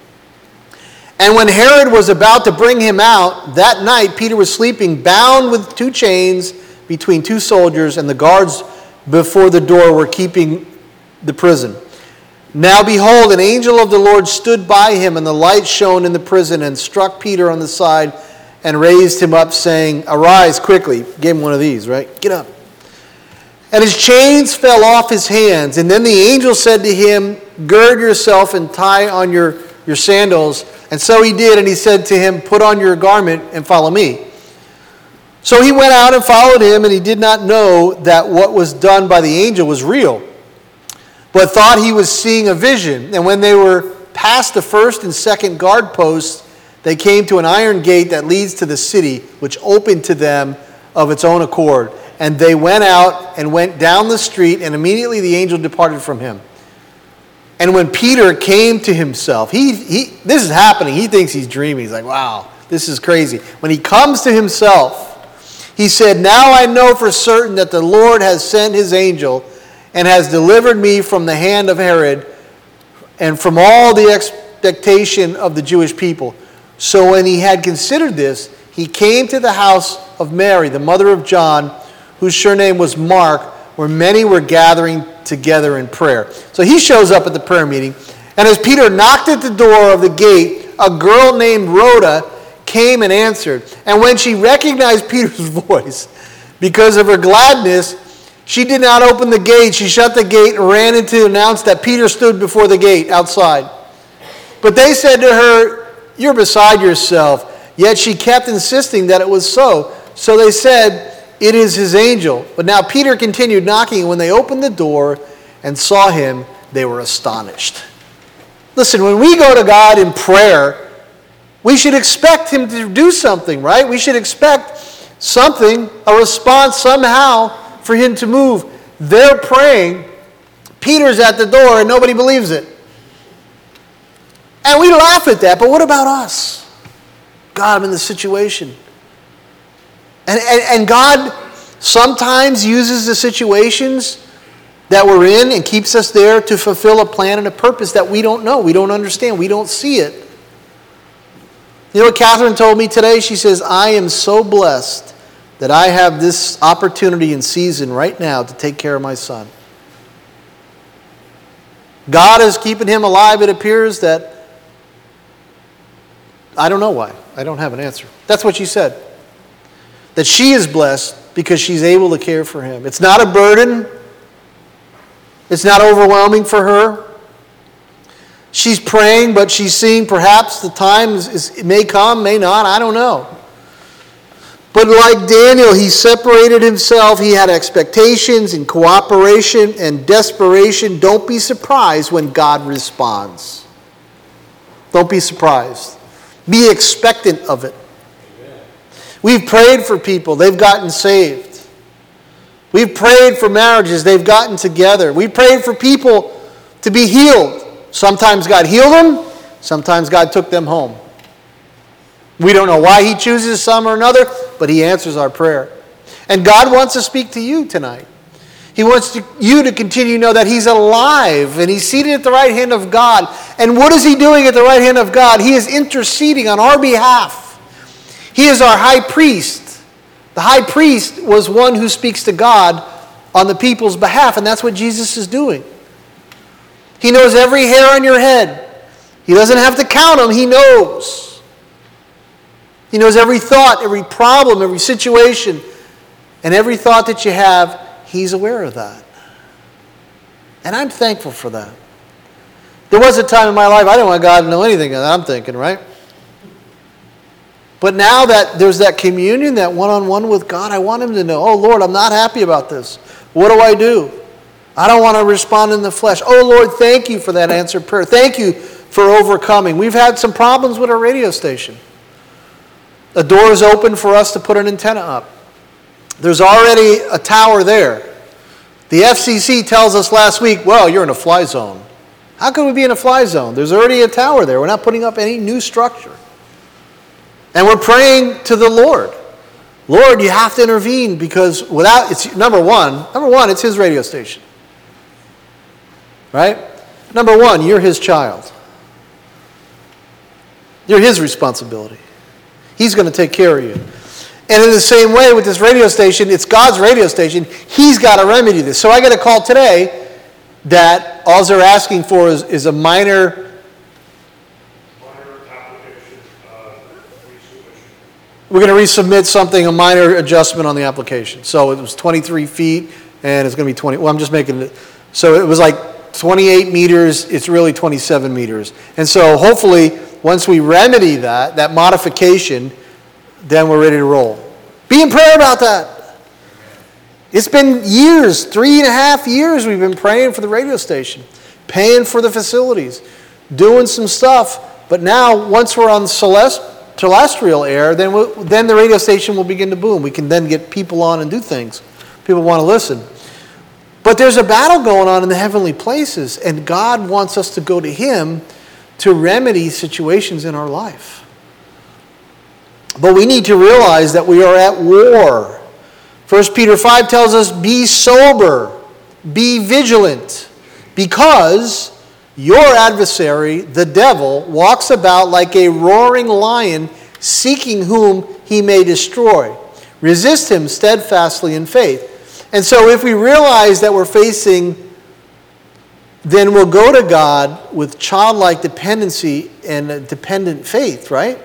And when Herod was about to bring him out, that night Peter was sleeping, bound with two chains between two soldiers, and the guards before the door were keeping the prison. Now behold, an angel of the Lord stood by him, and the light shone in the prison, and struck Peter on the side and raised him up, saying, "Arise quickly." Gave him one of these, right? Get up. And his chains fell off his hands. And then the angel said to him, "Gird yourself and tie on your, your sandals." And so he did, and he said to him, "Put on your garment and follow me." So he went out and followed him, and he did not know that what was done by the angel was real, but thought he was seeing a vision. And when they were past the first and second guard posts, they came to an iron gate that leads to the city, which opened to them of its own accord. And they went out and went down the street, and immediately the angel departed from him. And when Peter came to himself, he, he this is happening. He thinks he's dreaming. He's like, wow, this is crazy. When he comes to himself, he said, "Now I know for certain that the Lord has sent his angel and has delivered me from the hand of Herod and from all the expectation of the Jewish people." So when he had considered this, he came to the house of Mary, the mother of John, whose surname was Mark, where many were gathering together in prayer. So he shows up at the prayer meeting, and as Peter knocked at the door of the gate, a girl named Rhoda came and answered. And when she recognized Peter's voice, because of her gladness, she did not open the gate. She shut the gate and ran in to announce that Peter stood before the gate outside. But they said to her, "You're beside yourself." Yet she kept insisting that it was so. So they said, "It is his angel." But now Peter continued knocking, and when they opened the door and saw him, they were astonished. Listen, when we go to God in prayer, we should expect him to do something, right? We should expect something, a response somehow for him to move. They're praying. Peter's at the door, and nobody believes it. And we laugh at that, but what about us? God, I'm in this situation. And, and, and God sometimes uses the situations that we're in and keeps us there to fulfill a plan and a purpose that we don't know, we don't understand, we don't see it. You know what Catherine told me today? She says, "I am so blessed that I have this opportunity and season right now to take care of my son." God is keeping him alive, it appears, that I don't know why. I don't have an answer. That's what she said. That she is blessed because she's able to care for him. It's not a burden. It's not overwhelming for her. She's praying, but she's seeing perhaps the time is, is, it may come, may not, I don't know. But like Daniel, he separated himself. He had expectations and cooperation and desperation. Don't be surprised when God responds. Don't be surprised. Be expectant of it. Amen. We've prayed for people. They've gotten saved. We've prayed for marriages. They've gotten together. We prayed for people to be healed. Sometimes God healed them. Sometimes God took them home. We don't know why he chooses some or another, but he answers our prayer. And God wants to speak to you tonight. He wants to, you to continue to know that he's alive and he's seated at the right hand of God. And what is he doing at the right hand of God? He is interceding on our behalf. He is our high priest. The high priest was one who speaks to God on the people's behalf, and that's what Jesus is doing. He knows every hair on your head. He doesn't have to count them. He knows. He knows every thought, every problem, every situation, and every thought that you have. He's aware of that. And I'm thankful for that. There was a time in my life I didn't want God to know anything that I'm thinking, right? But now that there's that communion, that one-on-one with God, I want him to know, oh, Lord, I'm not happy about this. What do I do? I don't want to respond in the flesh. Oh, Lord, thank you for that answered prayer. Thank you for overcoming. We've had some problems with our radio station. A door is open for us to put an antenna up. There's already a tower there. The F C C tells us last week, well, you're in a fly zone. How can we be in a fly zone? There's already a tower there. We're not putting up any new structure. And we're praying to the Lord. Lord, you have to intervene because without, it's number one, number one, it's his radio station. Right? Number one, you're his child. You're his responsibility. He's going to take care of you. And in the same way with this radio station, it's God's radio station. He's got to remedy this. So I got a call today that all they're asking for is, is a minor We're going to resubmit something, a minor adjustment on the application. So it was twenty-three feet, and it's going to be twenty. Well, I'm just making it. So it was like twenty-eight meters. It's really twenty-seven meters. And so hopefully, once we remedy that, that modification, then we're ready to roll. Be in prayer about that. It's been years, three and a half years we've been praying for the radio station, paying for the facilities, doing some stuff. But now, once we're on Celeste, terrestrial air, then we'll, then the radio station will begin to boom. We can then get people on and do things. People want to listen. But there's a battle going on in the heavenly places, and God wants us to go to him to remedy situations in our life. But we need to realize that we are at war. First Peter five tells us, be sober, be vigilant, because your adversary, the devil, walks about like a roaring lion, seeking whom he may destroy. Resist him steadfastly in faith. And so if we realize that we're facing, then we'll go to God with childlike dependency and a dependent faith, right?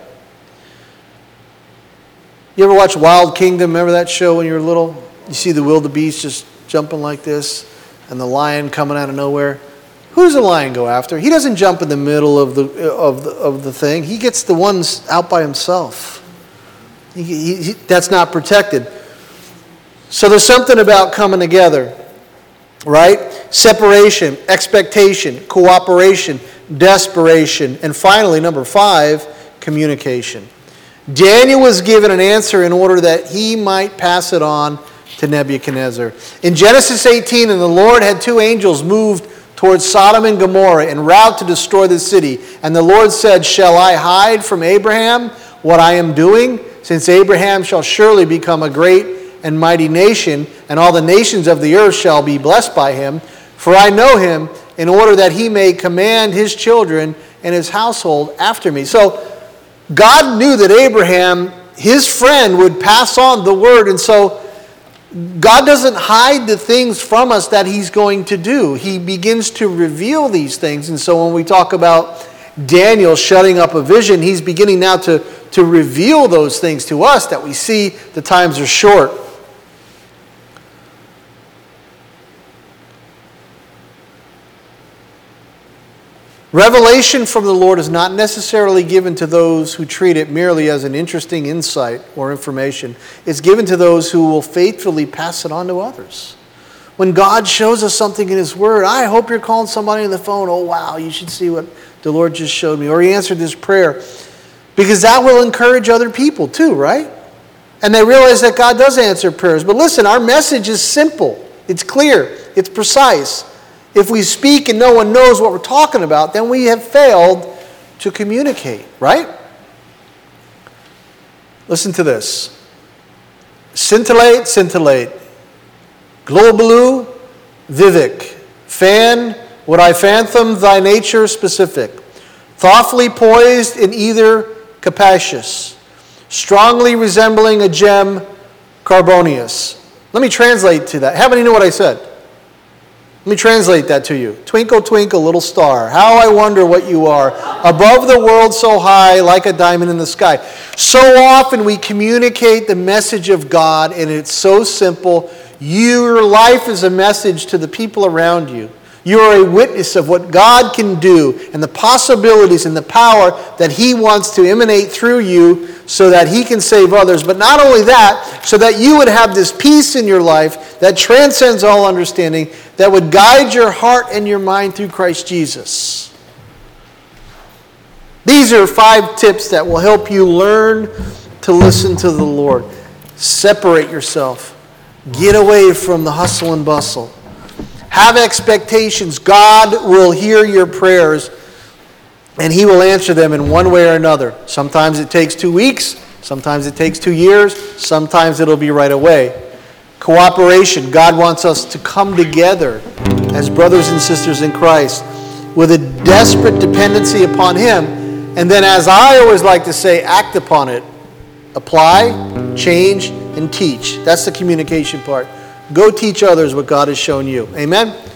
You ever watch Wild Kingdom? Remember that show when you were little? You see the wildebeest just jumping like this, and the lion coming out of nowhere. Who does the lion go after? He doesn't jump in the middle of the of the, of the thing. He gets the ones out by himself. He, he, he, that's not protected. So there's something about coming together, right? Separation, expectation, cooperation, desperation, and finally, number five, communication. Daniel was given an answer in order that he might pass it on to Nebuchadnezzar. In Genesis eighteen, and the Lord had two angels moved towards Sodom and Gomorrah en route to destroy the city. And the Lord said, shall I hide from Abraham what I am doing? Since Abraham shall surely become a great and mighty nation, and all the nations of the earth shall be blessed by him. For I know him, in order that he may command his children and his household after me. So God knew that Abraham, his friend, would pass on the word. And so God doesn't hide the things from us that he's going to do. He begins to reveal these things. And so when we talk about Daniel shutting up a vision, he's beginning now to, to reveal those things to us that we see the times are short. Revelation from the Lord is not necessarily given to those who treat it merely as an interesting insight or information. It's given to those who will faithfully pass it on to others. When God shows us something in his word, I hope you're calling somebody on the phone, oh wow, you should see what the Lord just showed me. Or he answered this prayer. Because that will encourage other people too, right? And they realize that God does answer prayers. But listen, our message is simple. It's clear. It's precise. If we speak and no one knows what we're talking about, then we have failed to communicate, right? Listen to this. Scintillate, scintillate. Globaloo, vivek. Fan, would I fathom thy nature specific. Thoughtfully poised in either capacious. Strongly resembling a gem, carbonious. Let me translate to that. How many know what I said? Let me translate that to you. Twinkle, twinkle, little star, how I wonder what you are, above the world so high, like a diamond in the sky. So often we communicate the message of God, and it's so simple. Your life is a message to the people around you. You are a witness of what God can do and the possibilities and the power that He wants to emanate through you so that He can save others. But not only that, so that you would have this peace in your life that transcends all understanding, that would guide your heart and your mind through Christ Jesus. These are five tips that will help you learn to listen to the Lord. Separate yourself. Get away from the hustle and bustle. Have expectations. God will hear your prayers and He will answer them in one way or another. Sometimes it takes two weeks. Sometimes it takes two years. Sometimes it'll be right away. Cooperation. God wants us to come together as brothers and sisters in Christ with a desperate dependency upon Him. And then, as I always like to say, act upon it. Apply, change, and teach. That's the communication part. Go teach others what God has shown you. Amen?